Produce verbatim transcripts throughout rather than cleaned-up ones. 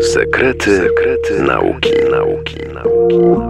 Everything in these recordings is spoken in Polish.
Sekrety, sekrety nauki, nauki, nauki.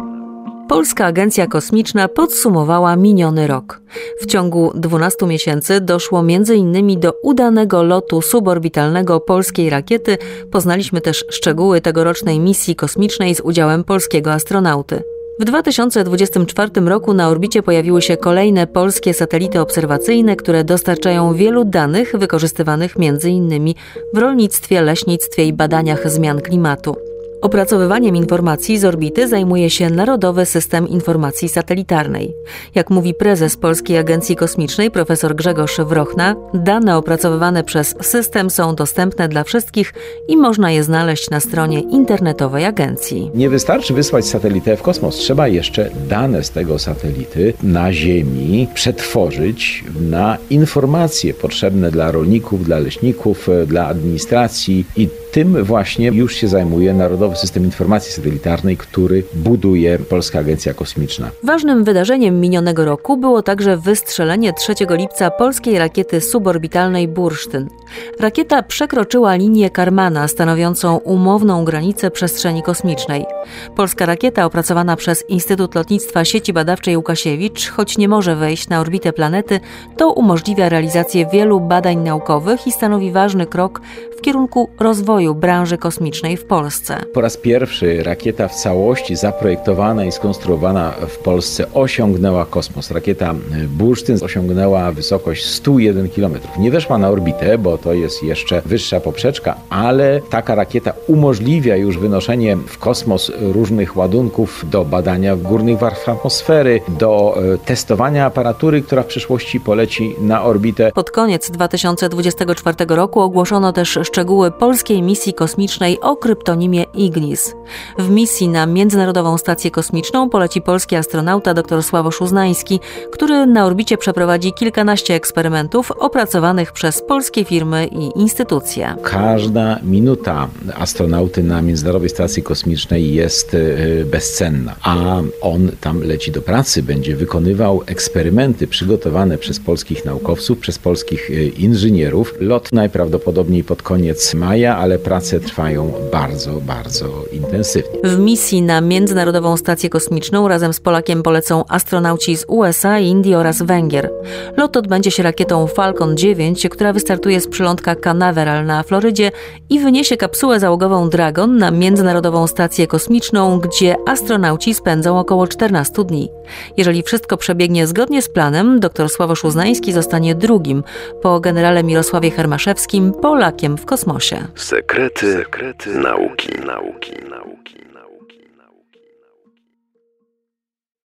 Polska Agencja Kosmiczna podsumowała miniony rok. W ciągu dwunastu miesięcy doszło między innymi do udanego lotu suborbitalnego polskiej rakiety. Poznaliśmy też szczegóły tegorocznej misji kosmicznej z udziałem polskiego astronauty. W dwa tysiące dwudziestym czwartym roku na orbicie pojawiły się kolejne polskie satelity obserwacyjne, które dostarczają wielu danych wykorzystywanych między innymi w rolnictwie, leśnictwie i badaniach zmian klimatu. Opracowywaniem informacji z orbity zajmuje się Narodowy System Informacji Satelitarnej. Jak mówi prezes Polskiej Agencji Kosmicznej profesor Grzegorz Wrochna, dane opracowywane przez system są dostępne dla wszystkich i można je znaleźć na stronie internetowej agencji. Nie wystarczy wysłać satelitę w kosmos, trzeba jeszcze dane z tego satelity na Ziemi przetworzyć na informacje potrzebne dla rolników, dla leśników, dla administracji i tym właśnie już się zajmuje Narodowy System Informacji Satelitarnej, który buduje Polska Agencja Kosmiczna. Ważnym wydarzeniem minionego roku było także wystrzelenie trzeciego lipca polskiej rakiety suborbitalnej Bursztyn. Rakieta przekroczyła linię Karmana, stanowiącą umowną granicę przestrzeni kosmicznej. Polska rakieta opracowana przez Instytut Lotnictwa Sieci Badawczej Łukasiewicz, choć nie może wejść na orbitę planety, to umożliwia realizację wielu badań naukowych i stanowi ważny krok w kierunku rozwoju branży kosmicznej w Polsce. Po raz pierwszy rakieta w całości zaprojektowana i skonstruowana w Polsce osiągnęła kosmos. Rakieta Bursztyn osiągnęła wysokość sto jeden kilometrów. Nie weszła na orbitę, bo to jest jeszcze wyższa poprzeczka, ale taka rakieta umożliwia już wynoszenie w kosmos różnych ładunków do badania górnych warstw atmosfery, do testowania aparatury, która w przyszłości poleci na orbitę. Pod koniec dwa tysiące dwudziestego czwartego roku ogłoszono też szczegóły polskiej misji kosmicznej o kryptonimie Ignis. W misji na Międzynarodową Stację Kosmiczną poleci polski astronauta dr Sławosz Uznański, który na orbicie przeprowadzi kilkanaście eksperymentów opracowanych przez polskie firmy i instytucje. Każda minuta astronauty na Międzynarodowej Stacji Kosmicznej jest bezcenna, a on tam leci do pracy, będzie wykonywał eksperymenty przygotowane przez polskich naukowców, przez polskich inżynierów. Lot najprawdopodobniej pod koniec maja, ale prace trwają bardzo, bardzo intensywnie. W misji na Międzynarodową Stację Kosmiczną razem z Polakiem polecą astronauci z U S A, Indii oraz Węgier. Lot odbędzie się rakietą Falcon dziewięć, która wystartuje z przylądka Canaveral na Florydzie i wyniesie kapsułę załogową Dragon na Międzynarodową Stację Kosmiczną, gdzie astronauci spędzą około czternaście dni. Jeżeli wszystko przebiegnie zgodnie z planem, dr Sławosz Uznański zostanie drugim, po generale Mirosławie Hermaszewskim, Polakiem w kosmosie. Sekrety, sekrety nauki, nauki, nauki.